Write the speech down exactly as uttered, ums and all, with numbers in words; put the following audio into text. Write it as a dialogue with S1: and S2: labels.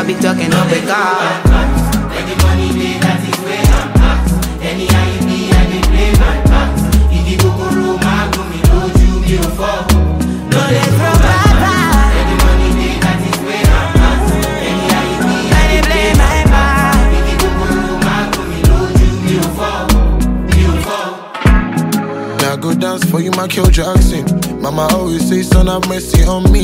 S1: no be talking, no be God.
S2: When the money dey, that is where I'm at. Anyhow it be, I dey play my part. If you go go roll, my go me load you, me no fall. No dey throw back back. When the money dey, that is where I'm at. Anyhow it be, I dey play my part. If you go go roll, my go me load you, me no fall. Me no fall.
S3: Now go dance for you, Michael Jackson. Mama always say, son, have mercy on me.